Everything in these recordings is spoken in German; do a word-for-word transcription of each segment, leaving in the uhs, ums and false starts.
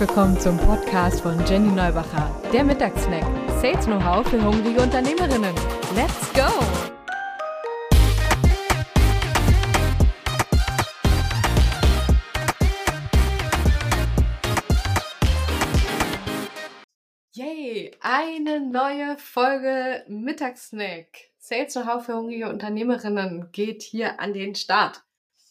willkommen zum Podcast von Jenny Neubacher, der Mittagssnack. Sales Know-how für hungrige Unternehmerinnen. Let's go! Yay! Eine neue Folge Mittagssnack. Sales Know-how für hungrige Unternehmerinnen geht hier an den Start.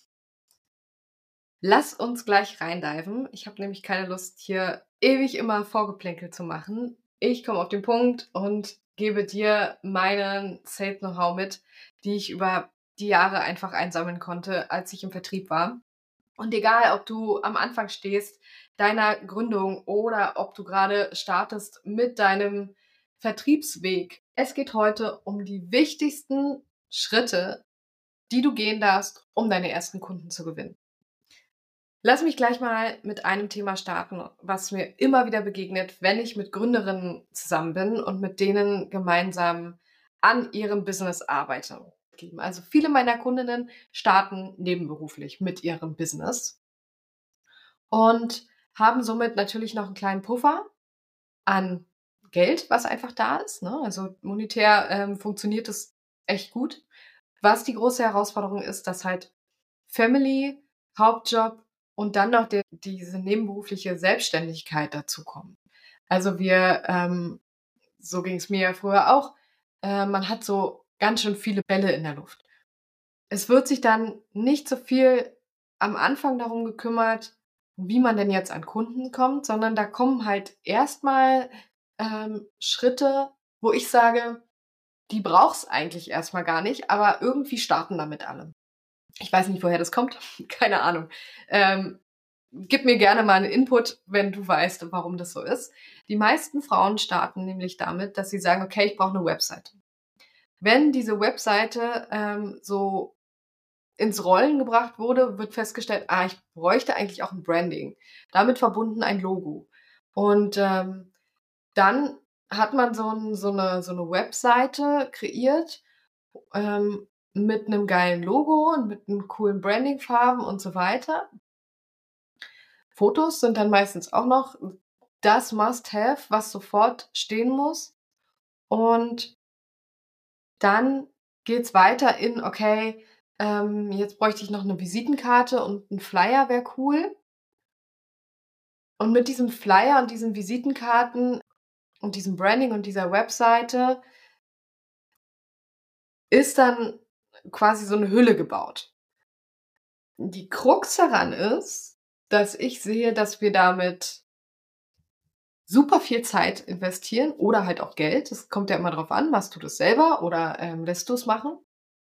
Lass uns gleich reindiven. Ich habe nämlich keine Lust, hier ewig immer Vorgeplänkel zu machen. Ich komme auf den Punkt und gebe dir meinen Sales Know-how mit, die ich über die Jahre einfach einsammeln konnte, als ich im Vertrieb war. Und egal, ob du am Anfang stehst deiner Gründung oder ob du gerade startest mit deinem Vertriebsweg, es geht heute um die wichtigsten Schritte, die du gehen darfst, um deine ersten Kunden zu gewinnen. Lass mich gleich mal mit einem Thema starten, was mir immer wieder begegnet, wenn ich mit Gründerinnen zusammen bin und mit denen gemeinsam an ihrem Business arbeite. Also viele meiner Kundinnen starten nebenberuflich mit ihrem Business und haben somit natürlich noch einen kleinen Puffer an Geld, was einfach da ist. Ne? Also monetär ähm, funktioniert es echt gut. Was die große Herausforderung ist, dass halt Family, Hauptjob und dann noch der, diese nebenberufliche Selbstständigkeit dazu kommen. Also wir, ähm, so ging es mir ja früher auch, äh, man hat so ganz schön viele Bälle in der Luft. Es wird sich dann nicht so viel am Anfang darum gekümmert, wie man denn jetzt an Kunden kommt, sondern da kommen halt erstmal ähm, Schritte, wo ich sage, die brauch's eigentlich erstmal gar nicht, aber irgendwie starten damit alle. Ich weiß nicht, woher das kommt. Keine Ahnung. Ähm, gib mir gerne mal einen Input, wenn du weißt, warum das so ist. Die meisten Frauen starten nämlich damit, dass sie sagen, okay, ich brauche eine Webseite. Wenn diese Webseite ähm, so ins Rollen gebracht wurde, wird festgestellt, ah, ich bräuchte eigentlich auch ein Branding. Damit verbunden ein Logo. Und ähm, dann hat man so, ein, so, eine, so eine Webseite kreiert, ähm, mit einem geilen Logo und mit einem coolen Brandingfarben und so weiter. Fotos sind dann meistens auch noch das Must-Have, was sofort stehen muss. Und dann geht's weiter in, okay, ähm, jetzt bräuchte ich noch eine Visitenkarte und ein Flyer wäre cool. Und mit diesem Flyer und diesen Visitenkarten und diesem Branding und dieser Webseite ist dann quasi so eine Hülle gebaut. Die Krux daran ist, dass ich sehe, dass wir damit super viel Zeit investieren oder halt auch Geld. Das kommt ja immer drauf an, machst du das selber oder ähm, lässt du es machen.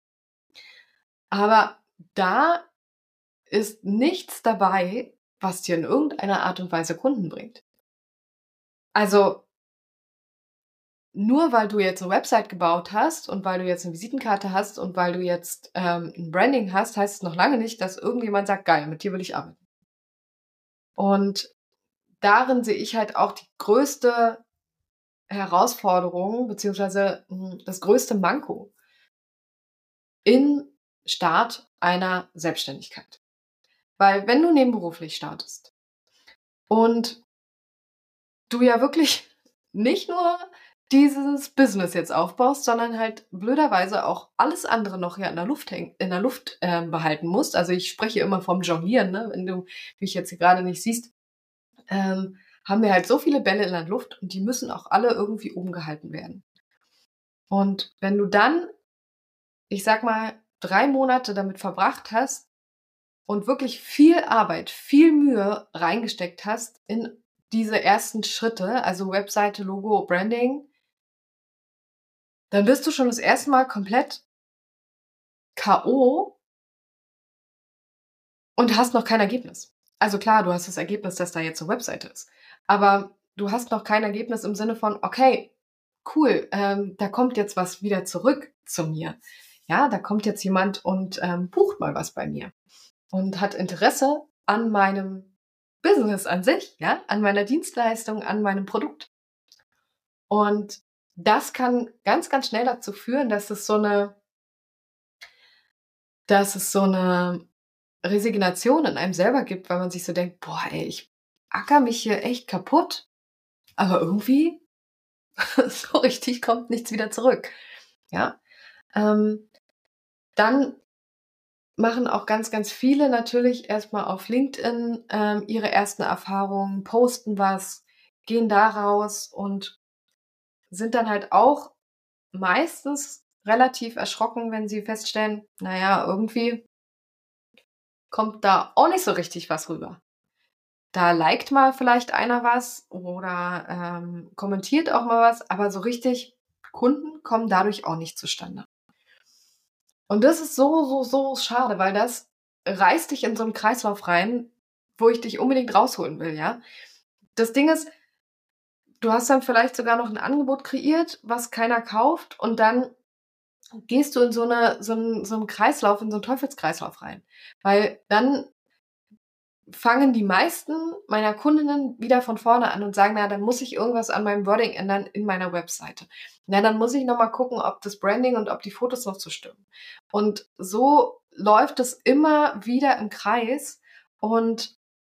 Aber da ist nichts dabei, was dir in irgendeiner Art und Weise Kunden bringt. Also nur weil du jetzt eine Website gebaut hast und weil du jetzt eine Visitenkarte hast und weil du jetzt ähm, ein Branding hast, heißt es noch lange nicht, dass irgendjemand sagt, geil, mit dir will ich arbeiten. Und darin sehe ich halt auch die größte Herausforderung beziehungsweise mh, das größte Manko im Start einer Selbstständigkeit. Weil wenn du nebenberuflich startest und du ja wirklich nicht nur dieses Business jetzt aufbaust, sondern halt blöderweise auch alles andere noch ja in der Luft häng, in der Luft äh, behalten musst. Also ich spreche immer vom Jonglieren, ne? Wenn du mich jetzt hier gerade nicht siehst, ähm, haben wir halt so viele Bälle in der Luft und die müssen auch alle irgendwie oben gehalten werden. Und wenn du dann, ich sag mal, drei Monate damit verbracht hast und wirklich viel Arbeit, viel Mühe reingesteckt hast in diese ersten Schritte, also Webseite, Logo, Branding, dann bist du schon das erste Mal komplett K O und hast noch kein Ergebnis. Also klar, du hast das Ergebnis, dass da jetzt eine Webseite ist. Aber du hast noch kein Ergebnis im Sinne von, okay, cool, ähm, da kommt jetzt was wieder zurück zu mir. Ja, da kommt jetzt jemand und ähm, bucht mal was bei mir und hat Interesse an meinem Business an sich, ja, an meiner Dienstleistung, an meinem Produkt. Und das kann ganz, ganz schnell dazu führen, dass es so eine, dass es so eine Resignation in einem selber gibt, weil man sich so denkt, boah, ey, ich acker mich hier echt kaputt, aber irgendwie so richtig kommt nichts wieder zurück. Ja, ähm, dann machen auch ganz, ganz viele natürlich erstmal auf LinkedIn ähm, ihre ersten Erfahrungen, posten was, gehen da raus und sind dann halt auch meistens relativ erschrocken, wenn sie feststellen, naja, irgendwie kommt da auch nicht so richtig was rüber. Da liked mal vielleicht einer was oder ähm, kommentiert auch mal was, aber so richtig Kunden kommen dadurch auch nicht zustande. Und das ist so, so, so schade, weil das reißt dich in so einen Kreislauf rein, wo ich dich unbedingt rausholen will, ja. Das Ding ist, du hast dann vielleicht sogar noch ein Angebot kreiert, was keiner kauft und dann gehst du in so eine so 'n so 'n Kreislauf, in so 'n Teufelskreislauf rein. Weil dann fangen die meisten meiner Kundinnen wieder von vorne an und sagen: „Na, dann muss ich irgendwas an meinem Wording ändern in meiner Webseite. Na, dann muss ich noch mal gucken, ob das Branding und ob die Fotos noch so stimmen.“ Und so läuft es immer wieder im Kreis und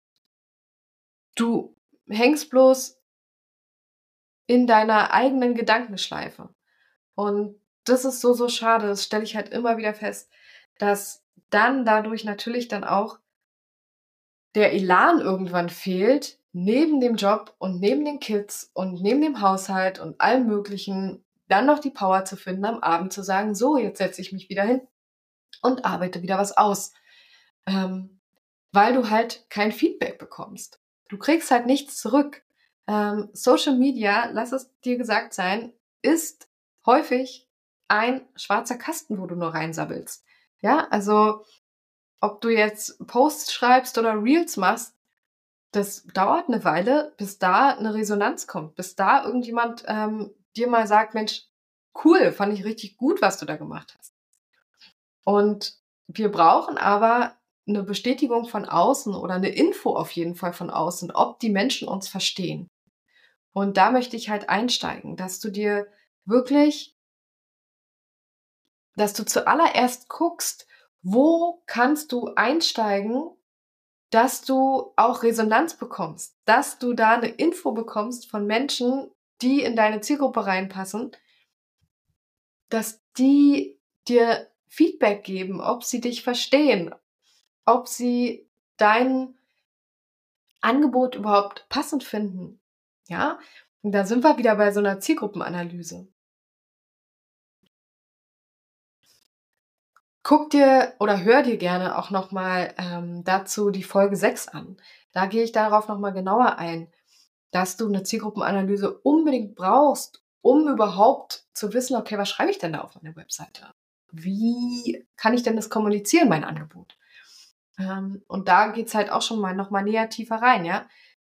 du hängst bloß in deiner eigenen Gedankenschleife. Und das ist so, so schade. Das stelle ich halt immer wieder fest, dass dann dadurch natürlich dann auch der Elan irgendwann fehlt, neben dem Job und neben den Kids und neben dem Haushalt und allem Möglichen, dann noch die Power zu finden, am Abend zu sagen: „So, jetzt setze ich mich wieder hin und arbeite wieder was aus.“ Ähm, weil du halt kein Feedback bekommst. Du kriegst halt nichts zurück. Ähm, Social Media, lass es dir gesagt sein, ist häufig ein schwarzer Kasten, wo du nur reinsabbelst. Ja, also ob du jetzt Posts schreibst oder Reels machst, das dauert eine Weile, bis da eine Resonanz kommt, bis da irgendjemand, ähm, dir mal sagt: „Mensch, cool, fand ich richtig gut, was du da gemacht hast.“ Und wir brauchen aber eine Bestätigung von außen oder eine Info auf jeden Fall von außen, ob die Menschen uns verstehen. Und da möchte ich halt einsteigen, dass du dir wirklich dass du zuallererst guckst, wo kannst du einsteigen, dass du auch Resonanz bekommst, dass du da eine Info bekommst von Menschen, die in deine Zielgruppe reinpassen, dass die dir Feedback geben, ob sie dich verstehen, ob sie dein Angebot überhaupt passend finden. Ja? Und da sind wir wieder bei so einer Zielgruppenanalyse. Guck dir oder hör dir gerne auch noch mal, ähm, dazu die Folge sechs an. Da gehe ich darauf noch mal genauer ein, dass du eine Zielgruppenanalyse unbedingt brauchst, um überhaupt zu wissen: „Okay, was schreibe ich denn da auf meine Webseite? Wie kann ich denn das kommunizieren, mein Angebot?“ Ähm, und da geht's halt auch schon mal noch mal näher tiefer rein, ja?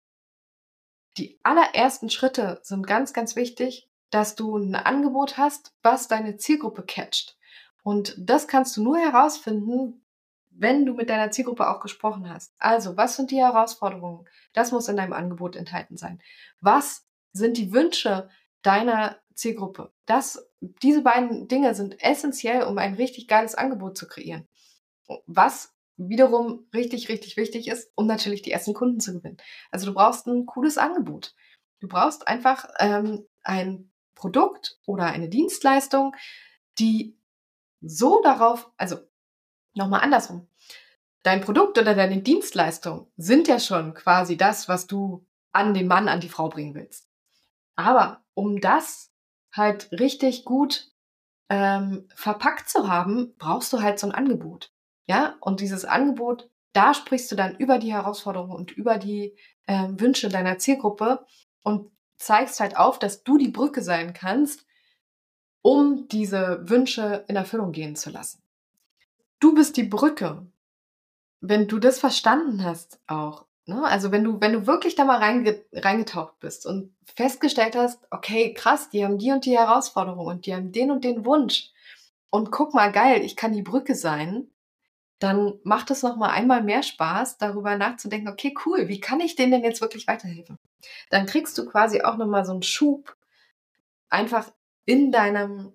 Die allerersten Schritte sind ganz, ganz wichtig, dass du ein Angebot hast, was deine Zielgruppe catcht. Und das kannst du nur herausfinden, wenn du mit deiner Zielgruppe auch gesprochen hast. Also, was sind die Herausforderungen? Das muss in deinem Angebot enthalten sein. Was sind die Wünsche deiner Zielgruppe? Das diese beiden Dinge sind essentiell, um ein richtig geiles Angebot zu kreieren. Was wiederum richtig, richtig wichtig ist, um natürlich die ersten Kunden zu gewinnen. Also du brauchst ein cooles Angebot. Du brauchst einfach, ähm, ein Produkt oder eine Dienstleistung, die so darauf also, noch mal andersrum. Dein Produkt oder deine Dienstleistung sind ja schon quasi das, was du an den Mann, an die Frau bringen willst. Aber um das halt richtig gut ähm, verpackt zu haben, brauchst du halt so ein Angebot. Ja? Und dieses Angebot, da sprichst du dann über die Herausforderungen und über die, ähm, Wünsche deiner Zielgruppe und zeigst halt auf, dass du die Brücke sein kannst, um diese Wünsche in Erfüllung gehen zu lassen. Du bist die Brücke. Wenn du das verstanden hast auch, ne? Also, wenn du wenn du wirklich da mal reinge reingetaucht bist und festgestellt hast: „Okay, krass, die haben die und die Herausforderung und die haben den und den Wunsch. Und guck mal, geil, ich kann die Brücke sein“, dann macht es noch mal einmal mehr Spaß, darüber nachzudenken: „Okay, cool, wie kann ich denen denn jetzt wirklich weiterhelfen?“ Dann kriegst du quasi auch noch mal so 'n Schub einfach in deinem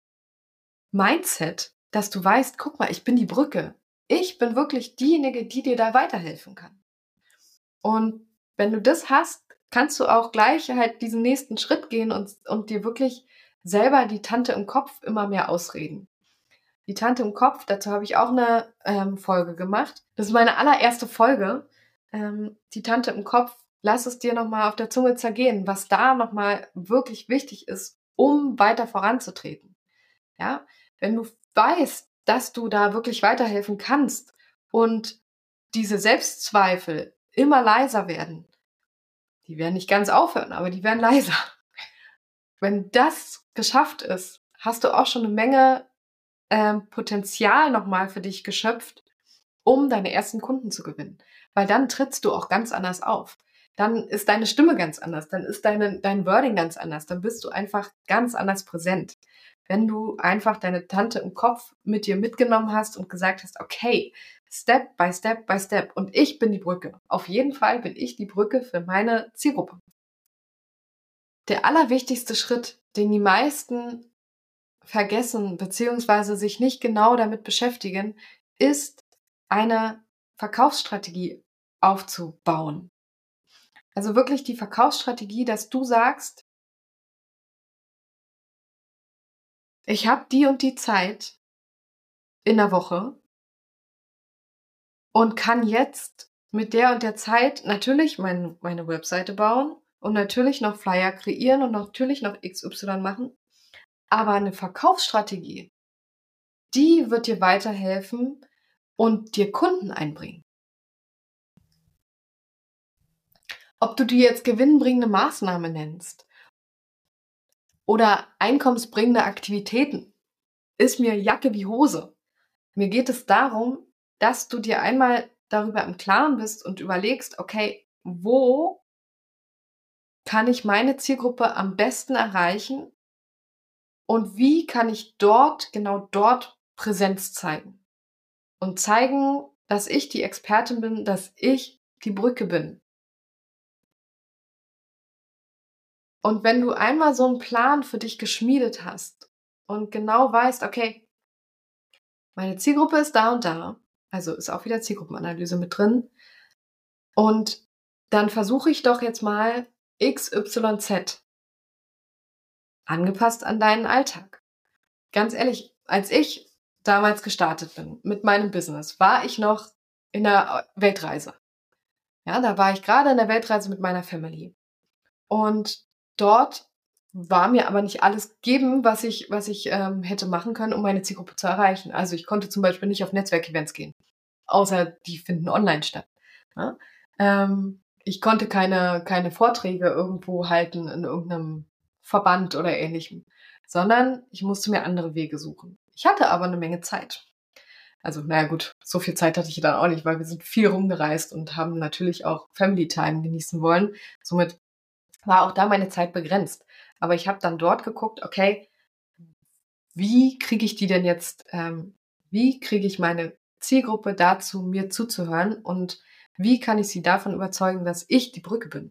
Mindset, dass du weißt: „Guck mal, ich bin die Brücke. Ich bin wirklich diejenige, die dir da weiterhelfen kann.“ Und wenn du das hast, kannst du auch gleich halt diesen nächsten Schritt gehen und, und dir wirklich selber die Tante im Kopf immer mehr ausreden. Die Tante im Kopf, dazu habe ich auch eine ähm, Folge gemacht. Das ist meine allererste Folge. Ähm, die Tante im Kopf, lass es dir nochmal auf der Zunge zergehen, was da nochmal wirklich wichtig ist, um weiter voranzutreten. Ja, wenn du weißt, dass du da wirklich weiterhelfen kannst und diese Selbstzweifel immer leiser werden, die werden nicht ganz aufhören, aber die werden leiser. Wenn das geschafft ist, hast du auch schon eine Menge ähm, Potenzial nochmal für dich geschöpft, um deine ersten Kunden zu gewinnen. Weil dann trittst du auch ganz anders auf. Dann ist deine Stimme ganz anders, dann ist deine, dein Wording ganz anders, dann bist du einfach ganz anders präsent. Wenn du einfach deine Tante im Kopf mit dir mitgenommen hast und gesagt hast, okay, Step by Step by Step und ich bin die Brücke. Auf jeden Fall bin ich die Brücke für meine Zielgruppe. Der allerwichtigste Schritt, den die meisten vergessen bzw. sich nicht genau damit beschäftigen, ist eine Verkaufsstrategie aufzubauen. Also wirklich die Verkaufsstrategie, dass du sagst, ich habe die und die Zeit in der Woche und kann jetzt mit der und der Zeit natürlich mein, meine Webseite bauen und natürlich noch Flyer kreieren und natürlich noch X Y machen. Aber eine Verkaufsstrategie, die wird dir weiterhelfen und dir Kunden einbringen. Ob du die jetzt gewinnbringende Maßnahme nennst oder einkommensbringende Aktivitäten, ist mir Jacke wie Hose. Mir geht es darum, dass du dir einmal darüber im Klaren bist und überlegst, okay, wo kann ich meine Zielgruppe am besten erreichen und wie kann ich dort, genau dort Präsenz zeigen und zeigen, dass ich die Expertin bin, dass ich die Brücke bin. Und wenn du einmal so einen Plan für dich geschmiedet hast und genau weißt, okay, meine Zielgruppe ist da und da, also ist auch wieder Zielgruppenanalyse mit drin, und dann versuche ich doch jetzt mal X Y Z angepasst an deinen Alltag. Ganz ehrlich, als ich damals gestartet bin mit meinem Business, war ich noch in der Weltreise. Ja, da war ich gerade in der Weltreise mit meiner Family. Und dort war mir aber nicht alles gegeben, was ich, was ich ähm, hätte machen können, um meine Zielgruppe zu erreichen. Also ich konnte zum Beispiel nicht auf Netzwerkevents gehen, außer die finden online statt. Ja? Ähm, ich konnte keine, keine Vorträge irgendwo halten in irgendeinem Verband oder ähnlichem, sondern ich musste mir andere Wege suchen. Ich hatte aber eine Menge Zeit. Also, naja gut, so viel Zeit hatte ich dann auch nicht, weil wir sind viel rumgereist und haben natürlich auch Family Time genießen wollen. Somit war auch da meine Zeit begrenzt. Aber ich habe dann dort geguckt, okay, wie kriege ich die denn jetzt, ähm, wie kriege ich meine Zielgruppe dazu, mir zuzuhören und wie kann ich sie davon überzeugen, dass ich die Brücke bin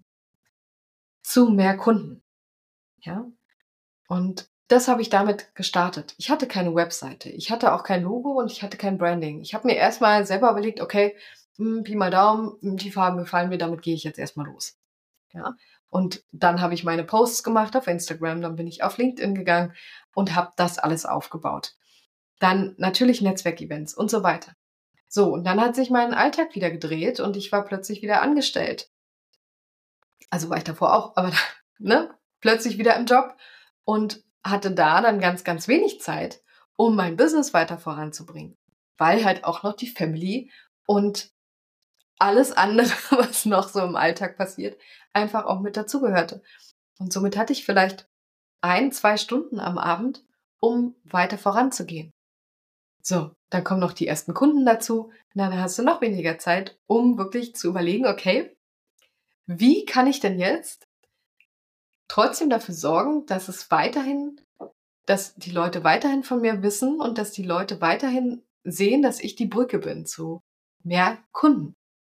zu mehr Kunden, ja? Und das habe ich damit gestartet. Ich hatte keine Webseite, ich hatte auch kein Logo und ich hatte kein Branding. Ich habe mir erstmal selber überlegt, okay, hm, Pi mal Daumen, die Farben gefallen mir, damit gehe ich jetzt erstmal los. Ja. Und dann habe ich meine Posts gemacht auf Instagram, dann bin ich auf LinkedIn gegangen und habe das alles aufgebaut. Dann natürlich Netzwerkevents und so weiter. So, und dann hat sich mein Alltag wieder gedreht und ich war plötzlich wieder angestellt. Also war ich davor auch, aber ne, plötzlich wieder im Job und hatte da dann ganz, ganz wenig Zeit, um mein Business weiter voranzubringen, weil halt auch noch die Family und alles andere, was noch so im Alltag passiert, einfach auch mit dazugehörte. Und somit hatte ich vielleicht ein, zwei Stunden am Abend, um weiter voranzugehen. So, dann kommen noch die ersten Kunden dazu. Na, dann hast du noch weniger Zeit, um wirklich zu überlegen, okay, wie kann ich denn jetzt trotzdem dafür sorgen, dass es weiterhin, dass die Leute weiterhin von mir wissen und dass die Leute weiterhin sehen, dass ich die Brücke bin zu mehr Kunden.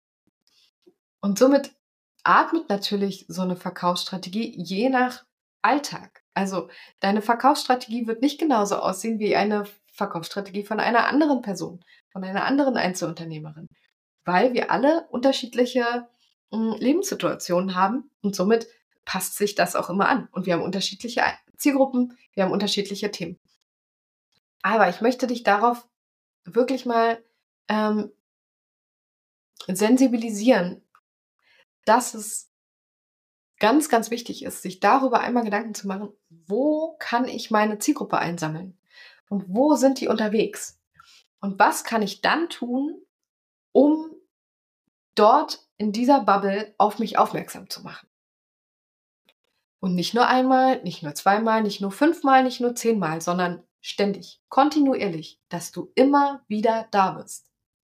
Und somit atmet natürlich so eine Verkaufsstrategie je nach Alltag. Also deine Verkaufsstrategie wird nicht genauso aussehen wie eine Verkaufsstrategie von einer anderen Person, von einer anderen Einzelunternehmerin, weil wir alle unterschiedliche mh, Lebenssituationen haben und somit passt sich das auch immer an. Und wir haben unterschiedliche Zielgruppen, wir haben unterschiedliche Themen. Aber ich möchte dich darauf wirklich mal ähm, sensibilisieren, dass es ganz, ganz wichtig ist, sich darüber einmal Gedanken zu machen, wo kann ich meine Zielgruppe einsammeln? Und wo sind die unterwegs? Und was kann ich dann tun, um dort in dieser Bubble auf mich aufmerksam zu machen? Und nicht nur einmal, nicht nur zweimal, nicht nur fünfmal, nicht nur zehnmal, sondern ständig, kontinuierlich, dass du immer wieder da bist.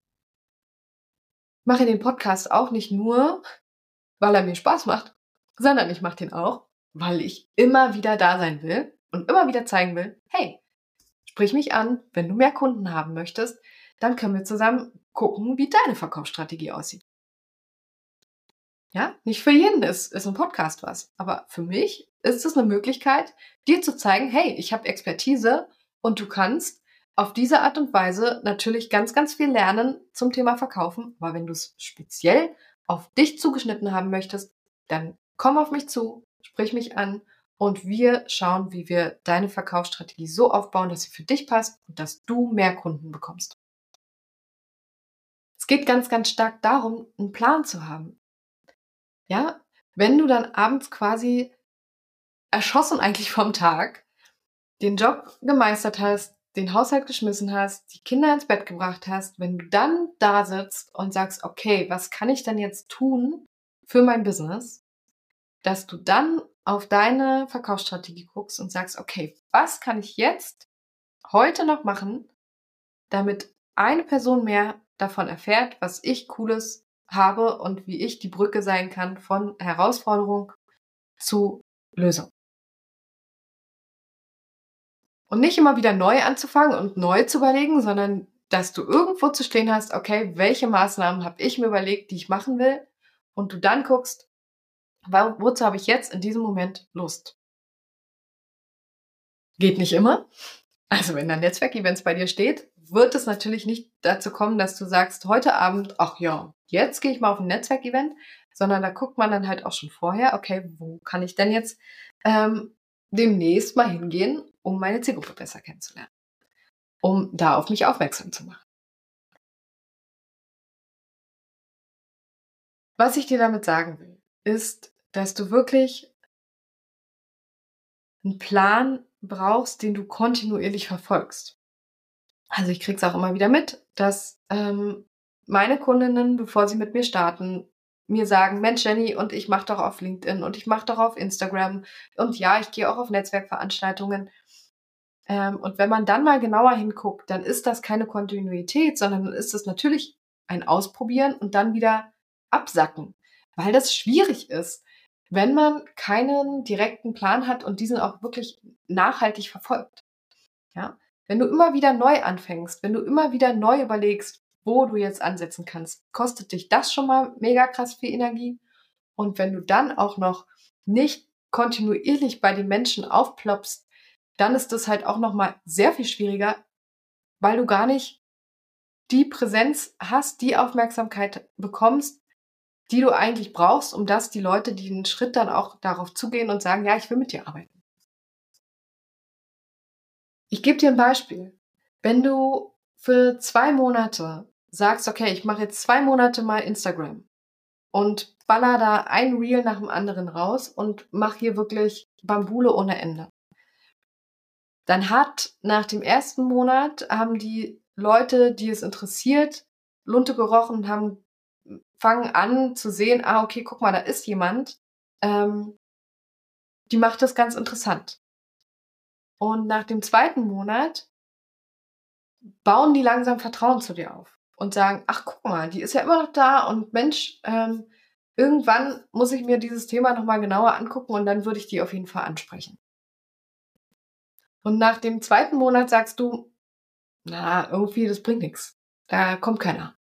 Ich mache den Podcast auch nicht nur, weil er mir Spaß macht, sondern ich mache den auch, weil ich immer wieder da sein will und immer wieder zeigen will, hey, sprich mich an, wenn du mehr Kunden haben möchtest, dann können wir zusammen gucken, wie deine Verkaufsstrategie aussieht. Ja, nicht für jeden ist, ist ein Podcast was, aber für mich ist es eine Möglichkeit, dir zu zeigen, hey, ich habe Expertise und du kannst auf diese Art und Weise natürlich ganz, ganz viel lernen zum Thema Verkaufen, aber wenn du es speziell auf dich zugeschnitten haben möchtest, dann komm auf mich zu, sprich mich an und wir schauen, wie wir deine Verkaufsstrategie so aufbauen, dass sie für dich passt und dass du mehr Kunden bekommst. Es geht ganz, ganz stark darum, einen Plan zu haben. Ja, wenn du dann abends quasi erschossen eigentlich vom Tag den Job gemeistert hast, den Haushalt geschmissen hast, die Kinder ins Bett gebracht hast, wenn du dann da sitzt und sagst, okay, was kann ich denn jetzt tun für mein Business, dass du dann auf deine Verkaufsstrategie guckst und sagst, okay, was kann ich jetzt heute noch machen, damit eine Person mehr davon erfährt, was ich Cooles habe und wie ich die Brücke sein kann von Herausforderung zu Lösung. Und nicht immer wieder neu anzufangen und neu zu überlegen, sondern dass du irgendwo zu stehen hast, okay, welche Maßnahmen habe ich mir überlegt, die ich machen will, und du dann guckst, wozu habe ich jetzt in diesem Moment Lust? Geht nicht immer. Also wenn ein Netzwerkevents bei dir steht, wird es natürlich nicht dazu kommen, dass du sagst, heute Abend, ach ja, jetzt gehe ich mal auf ein Netzwerkevent, sondern da guckt man dann halt auch schon vorher, okay, wo kann ich denn jetzt ähm, demnächst mal hingehen, um meine Zielgruppe besser kennenzulernen, um da auf mich aufmerksam zu machen. Was ich dir damit sagen will, ist, dass du wirklich einen Plan brauchst, den du kontinuierlich verfolgst. Also ich kriege es auch immer wieder mit, dass ähm, meine Kundinnen, bevor sie mit mir starten, mir sagen, Mensch Jenny, und ich mache doch auf LinkedIn und ich mache doch auf Instagram und ja, ich gehe auch auf Netzwerkveranstaltungen. Ähm, und wenn man dann mal genauer hinguckt, dann ist das keine Kontinuität, sondern dann ist es natürlich ein Ausprobieren und dann wieder absacken, weil das schwierig ist, wenn man keinen direkten Plan hat und diesen auch wirklich nachhaltig verfolgt. Ja? Wenn du immer wieder neu anfängst, wenn du immer wieder neu überlegst, wo du jetzt ansetzen kannst, kostet dich das schon mal mega krass viel Energie. Und wenn du dann auch noch nicht kontinuierlich bei den Menschen aufploppst, dann ist das halt auch noch mal sehr viel schwieriger, weil du gar nicht die Präsenz hast, die Aufmerksamkeit bekommst, die du eigentlich brauchst, um dass die Leute den Schritt dann auch darauf zugehen und sagen, ja, ich will mit dir arbeiten. Ich gebe dir ein Beispiel. Wenn du für zwei Monate sagst, okay, ich mache jetzt zwei Monate mal Instagram und baller da ein Reel nach dem anderen raus und mache hier wirklich Bambule ohne Ende. Dann hat nach dem ersten Monat haben die Leute, die es interessiert, Lunte gerochen und haben fangen an zu sehen, ah, okay, guck mal, da ist jemand, ähm, die macht das ganz interessant. Und nach dem zweiten Monat bauen die langsam Vertrauen zu dir auf und sagen, ach, guck mal, die ist ja immer noch da und Mensch, ähm, irgendwann muss ich mir dieses Thema nochmal genauer angucken und dann würde ich die auf jeden Fall ansprechen. Und nach dem zweiten Monat sagst du, na, irgendwie, das bringt nichts. Da kommt keiner.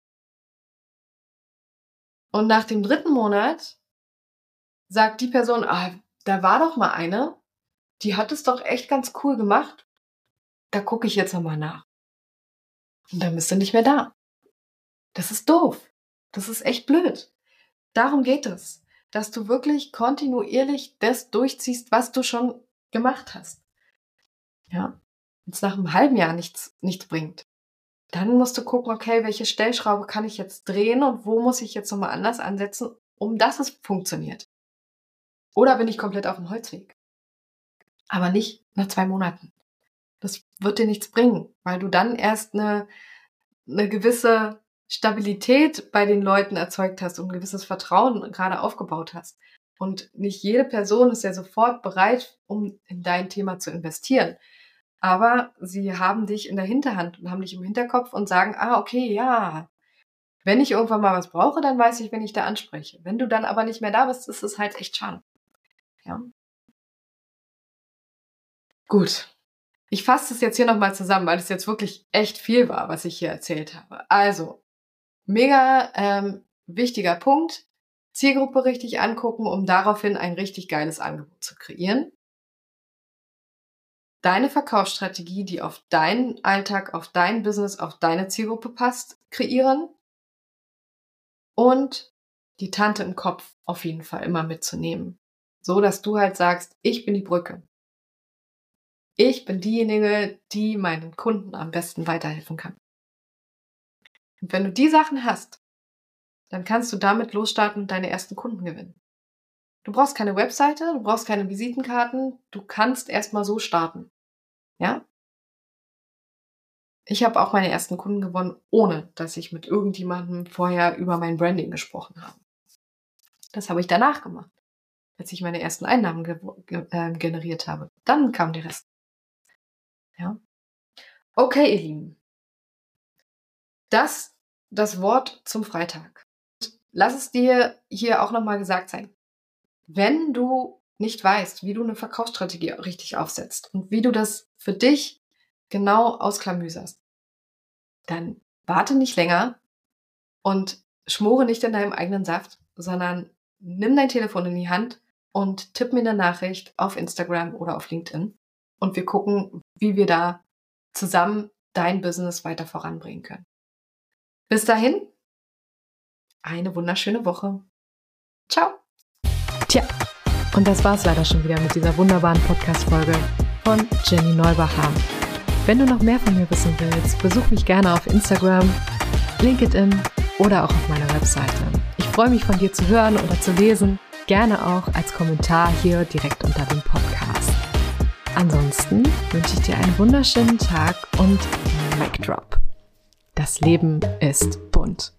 Und nach dem dritten Monat sagt die Person, ah, da war doch mal eine, die hat es doch echt ganz cool gemacht. Da gucke ich jetzt nochmal nach. Und dann bist du nicht mehr da. Das ist doof. Das ist echt blöd. Darum geht es, dass du wirklich kontinuierlich das durchziehst, was du schon gemacht hast. Ja, wenn es nach einem halben Jahr nichts, nichts bringt, dann musst du gucken, okay, welche Stellschraube kann ich jetzt drehen und wo muss ich jetzt nochmal anders ansetzen, um dass es funktioniert. Oder bin ich komplett auf dem Holzweg? Aber nicht nach zwei Monaten. Das wird dir nichts bringen, weil du dann erst eine, eine gewisse Stabilität bei den Leuten erzeugt hast und ein gewisses Vertrauen gerade aufgebaut hast. Und nicht jede Person ist ja sofort bereit, um in dein Thema zu investieren. Aber sie haben dich in der Hinterhand und haben dich im Hinterkopf und sagen, ah, okay, ja, wenn ich irgendwann mal was brauche, dann weiß ich, wen ich da anspreche. Wenn du dann aber nicht mehr da bist, ist es halt echt schade. Ja. Gut. Ich fasse das jetzt hier nochmal zusammen, weil es jetzt wirklich echt viel war, was ich hier erzählt habe. Also, mega ähm, wichtiger Punkt. Zielgruppe richtig angucken, um daraufhin ein richtig geiles Angebot zu kreieren. Deine Verkaufsstrategie, die auf deinen Alltag, auf dein Business, auf deine Zielgruppe passt, kreieren. Und die Tante im Kopf auf jeden Fall immer mitzunehmen. So, dass du halt sagst, ich bin die Brücke. Ich bin diejenige, die meinen Kunden am besten weiterhelfen kann. Und wenn du die Sachen hast, dann kannst du damit losstarten und deine ersten Kunden gewinnen. Du brauchst keine Webseite, du brauchst keine Visitenkarten, du kannst erstmal so starten. Ja? Ich habe auch meine ersten Kunden gewonnen, ohne dass ich mit irgendjemandem vorher über mein Branding gesprochen habe. Das habe ich danach gemacht, als ich meine ersten Einnahmen ge- ge- äh, generiert habe. Dann kam der Rest. Ja. Okay, ihr Lieben. Das das Wort zum Freitag. Lass es dir hier auch nochmal gesagt sein. Wenn du nicht weißt, wie du eine Verkaufsstrategie richtig aufsetzt und wie du das für dich genau ausklamüserst, dann warte nicht länger und schmore nicht in deinem eigenen Saft, sondern nimm dein Telefon in die Hand und tipp mir eine Nachricht auf Instagram oder auf LinkedIn und wir gucken, wie wir da zusammen dein Business weiter voranbringen können. Bis dahin, eine wunderschöne Woche. Ciao. Tja, und das war's leider schon wieder mit dieser wunderbaren Podcast-Folge von Jenny Neubach-Hahn. Wenn du noch mehr von mir wissen willst, besuch mich gerne auf Instagram, LinkedIn oder auch auf meiner Webseite. Ich freue mich, von dir zu hören oder zu lesen, gerne auch als Kommentar hier direkt unter dem Podcast. Ansonsten wünsche ich dir einen wunderschönen Tag und Mic Drop. Das Leben ist bunt.